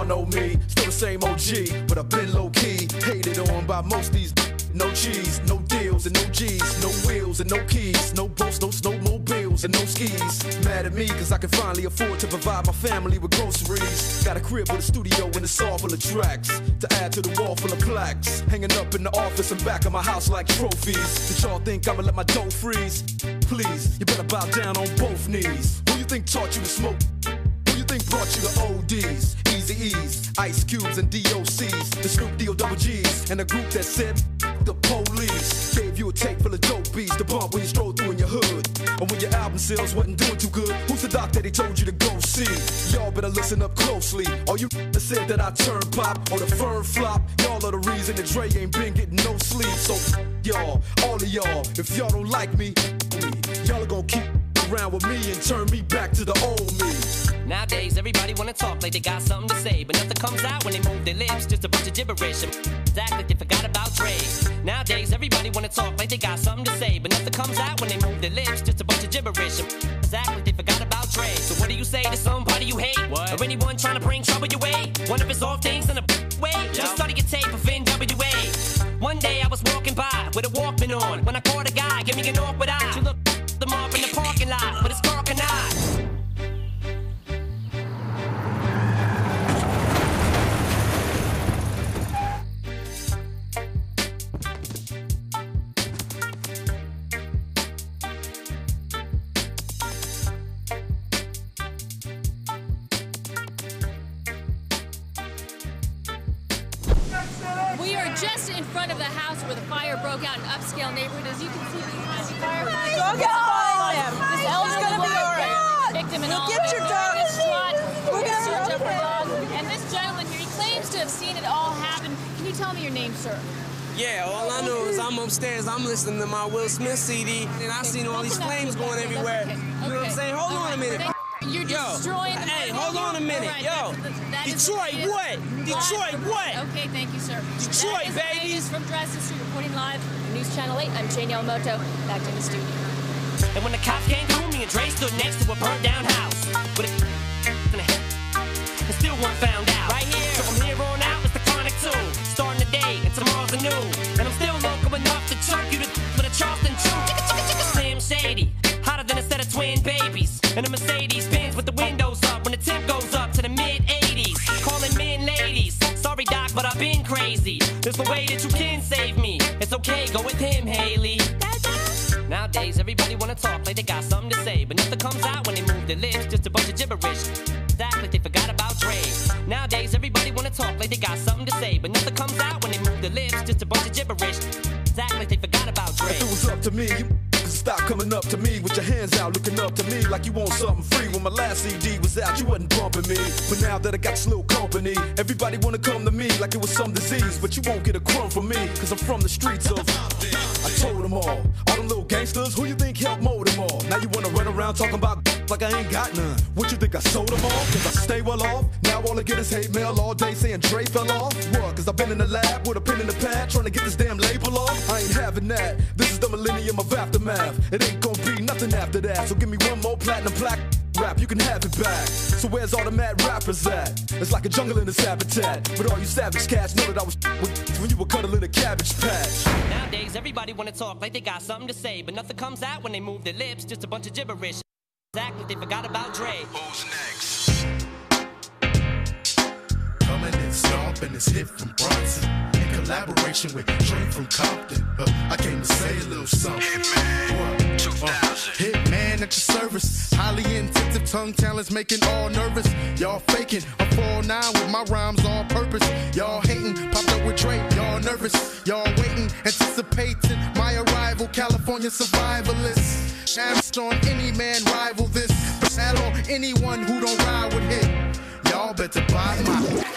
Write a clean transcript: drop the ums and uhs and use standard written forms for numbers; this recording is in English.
y'all know me. Still the same OG, but I've been low-key. Hated on by most these. No cheese, no deals and no G's, no wheels and no keys, no boats, no snowmobiles and no skis. Mad at me cause I can finally afford to provide my family with groceries. Got a crib with a studio and a saw full of tracks to add to the wall full of plaques. Hanging up in the office and back of my house like trophies. Did y'all think I'ma let my dough freeze? Please, you better bow down on both knees. Who you think taught you to smoke? Who you think brought you to ODs, Eazy-E's, Ice Cubes and DOCs, the Snoop D-O double G's, and a group that said the police gave you a tape full of dope beats to bump when you stroll through in your hood, or when your album sales wasn't doing too good. Who's the doc that they told you to go see? Y'all better listen up closely. All you that said that I turn pop or the firm flop, y'all are the reason that Dre ain't been getting no sleep. So y'all, all of y'all, if y'all don't like me, y'all are gonna keep around with me and turn me back to the old me. Nowadays, everybody wanna talk like they got something to say, but nothing comes out when they move their lips, just a bunch of gibberish. Act like they forgot about Dre. Nowadays, everybody wanna talk like they got something to say, but nothing comes out when they move their lips, just a bunch of gibberish. Act like they forgot about Dre. So what do you say to somebody you hate? What? Or anyone trying to bring trouble your way? One of his off things in a way? Just study your tape of NWA. One day I was walking by with a Walkman on, when I caught a guy, give me an awkward eye. You look them up in the parking lot, but it's dark and I. We are just in front of the house where the fire broke out in upscale neighborhood. As you can see, behind the firefighters. Go get him. This elderly gonna be woman, all right. victim and We'll all. get your dog. We're gonna search up her dog. And this gentleman here, he claims to have seen it all happen. Can you tell me your name, sir? Yeah, all I know is I'm upstairs, I'm listening to my Will Smith CD, and I seen all these flames going everywhere. You know what I'm saying? Hold on a minute. You're destroying the Hey, hold on a minute. Right, Yo, Detroit, what? Detroit, what? Okay, thank you, sir. Detroit, baby. From Dresden Street, reporting live from News Channel 8. I'm Jane Yamamoto. Back to the studio. And when the cops came through, me and Dre stood next to a burnt down house. With a and still one found out. Right here. So from here on out, it's the Chronic 2. Starting the day, and tomorrow's a new. And I'm still local enough to choke you with a Charleston chew. Slim Shady, hotter than a set of twin babies. And a Mercedes Benz with the windows up when the temp goes up to the mid-80s. Calling men ladies. Sorry, Doc, but I've been crazy. There's no way that you can save me. It's okay, go with him, Haley. Nowadays, everybody wanna talk like they got something to say, but nothing comes out when they move their lips, just a bunch of gibberish. Act like they forgot about Dre. Nowadays, everybody wanna talk like they got something to say, but nothing comes out when they move their lips, just a bunch of gibberish. Act like they forgot about Dre. If it was up to me, you stop coming up to me with your hands out, looking up to me like you want something free. When my last CD was out, you wasn't bumping me. But now that I got this little company, everybody wanna come to me like it was some disease. But you won't get a crumb from me, cause I'm from the streets of. I told them all them little gangsters, who you think helped mold them all? Now you wanna run around talking about like I ain't got none. What you think I sold them all? Cause I stay well off. Now all I get is hate mail all day saying Dre fell off. What? Cause I've been in the lab with a pen in the pad trying to get this damn label off. I ain't having that. This is the millennium of aftermath. It ain't gonna be nothing after that. So give me one more platinum plaque rap, you can have it back. So where's all the mad rappers at? It's like a jungle in this habitat. But all you savage cats know that I was with when you were cuddling a cabbage patch. Nowadays, everybody wanna talk like they got something to say, but nothing comes out when they move their lips, just a bunch of gibberish. Act like they forgot about Dre. Who's next? Coming in stomping, it's hit from Bronson. In collaboration with Dre from Compton. I came to say a little something. Hitman, 2000. Hitman at your service. Highly intensive tongue talents making all nervous. Y'all faking. I'm 4'9" with my rhymes on purpose. Y'all hating, popped up with Dre. Y'all nervous. Y'all waiting, anticipating my arrival. California survivalists. Chance on any man rival this. Battle on anyone who don't ride with hit. Y'all better buy my